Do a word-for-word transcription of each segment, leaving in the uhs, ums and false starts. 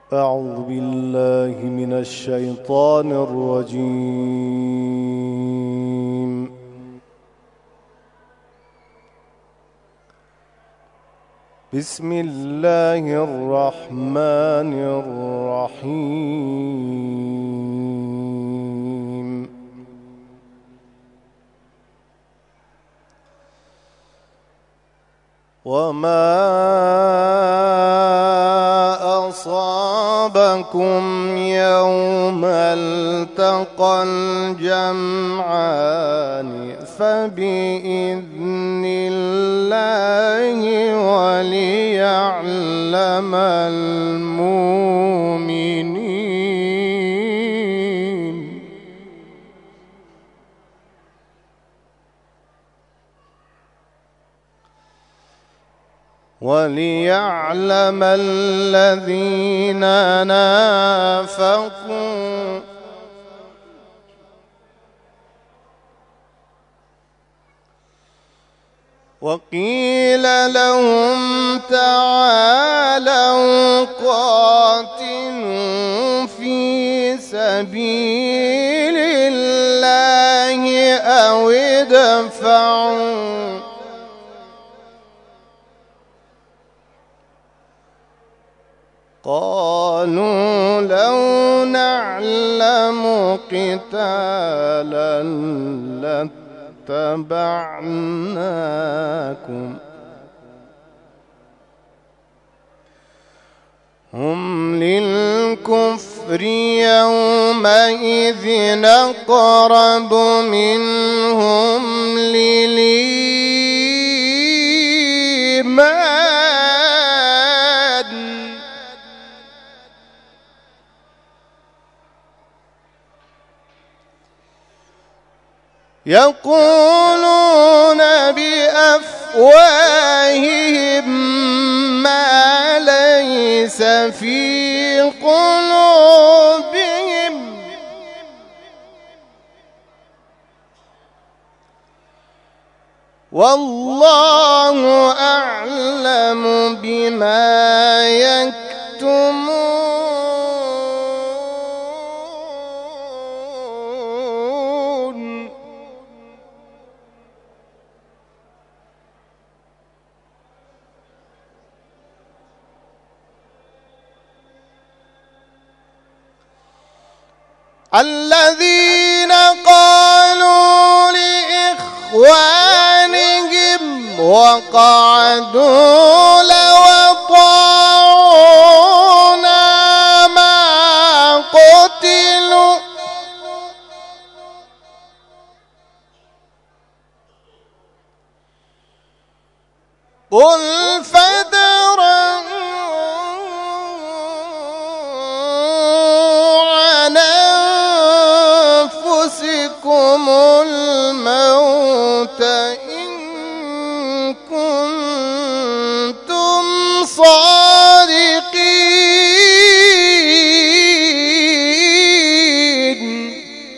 أعوذ بالله من الشيطان الرجيم. بسم الله الرحمن الرحيم. وما أصابكم يوم التقى الجمعان فبإذن الله وليعلم المؤمنين. وليعلم الذين نافقوا وقيل لهم تعالوا قاتلوا في سبيل الله أو ادفعوا قالوا لو نعلم قتالا لاتبعناكم هم للكفر يومئذ أقرب منهم للإيمان يقولون بأفواههم ما ليس في قلوبهم والله أعلم بما يكتمون. الذين قالوا لإخوانهم وقعدوا لو أطاعونا ما قتلوا قل فادرءوا الموت إن كنتم صادقين.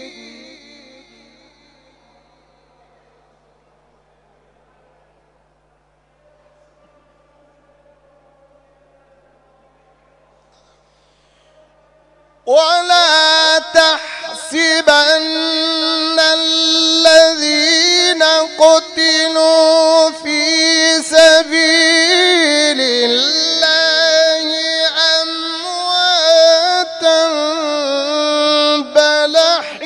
ولا تحسبن الذين قتلوا في سبيل الله أمواتا بل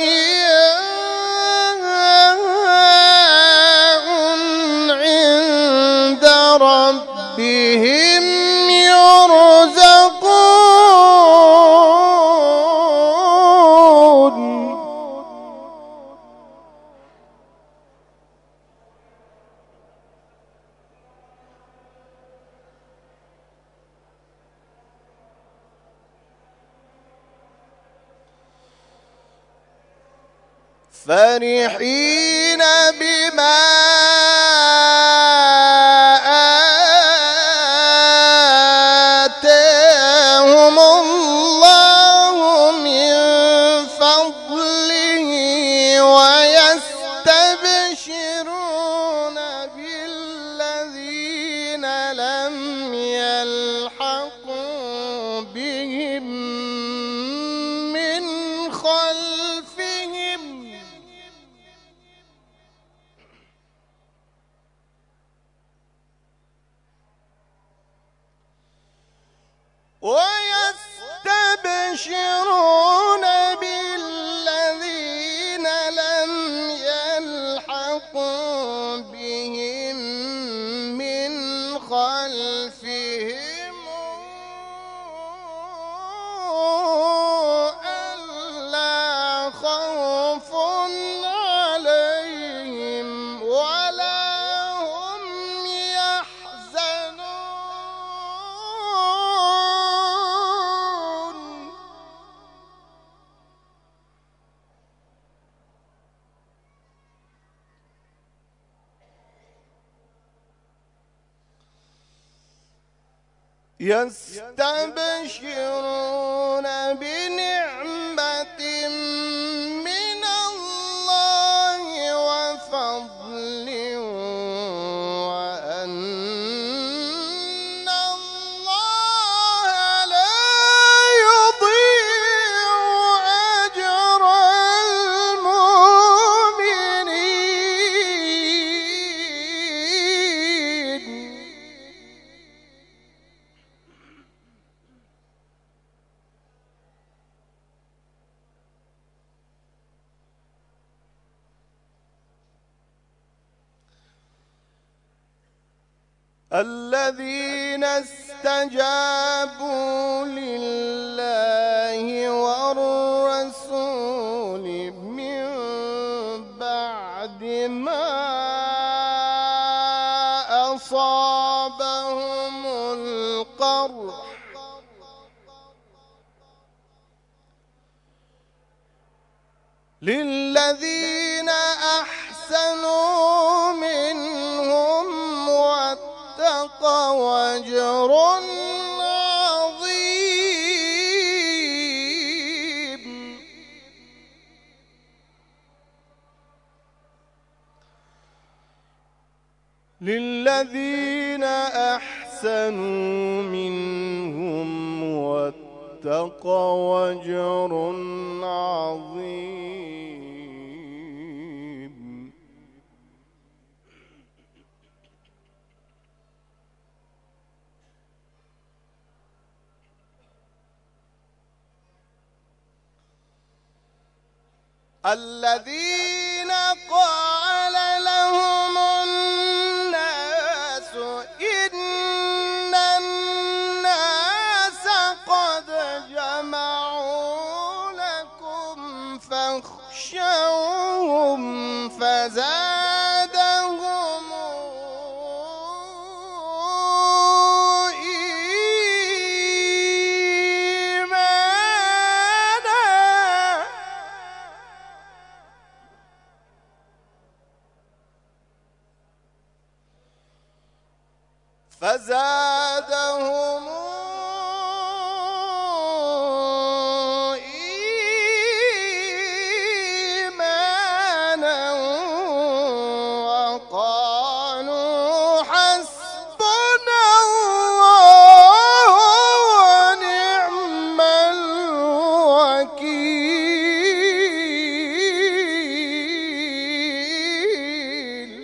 أحياء عند ربهم يرزقون. فرحين بما آتاهم الله من فضله ويستبشرون بالذين لم يلحقوا بهم يستبشرون بالذين لم يلحقوا بهم من خلفهم ألا خوف عليهم ولا هم يحزنون. يستبشرون بنعمة من الله وفضل وأن الله لا يضيع أجر المؤمنين. الذين استجابوا لله والرسول من بعد ما أصابهم القرح للذين أحسنوا منهم واتقوا أجر عظيم. للذين أحسنوا منهم واتقوا أجر عظيم. الذين قال لهم الناس إن الناس قد جمعوا لكم فاخشوهم فزادهم فزادهم إيمانا وقالوا حسبنا الله ونعم الوكيل.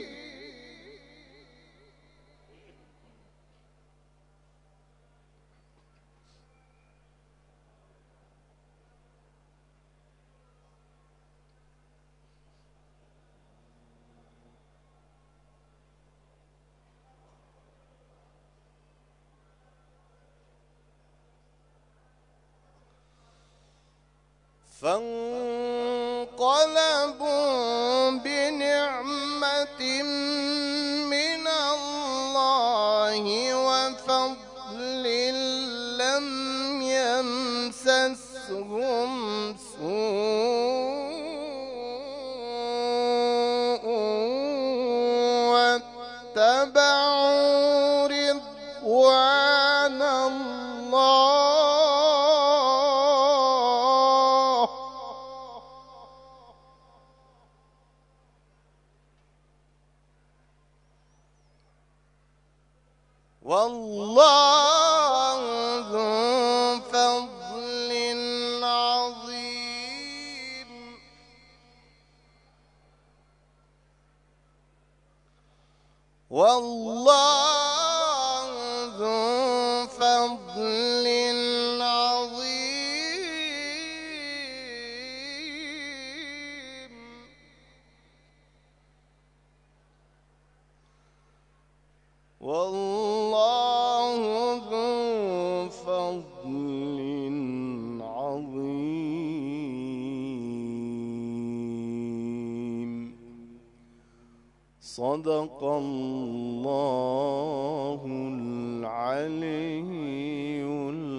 فانقلبوا بنعمة من الله وفضل لم يمسسهم سوء واتبعوا رضوان الله والله ذو فضل عظيم. والله ذو فضل عظيم. والله ذو فضل عظيم. صدق الله العلي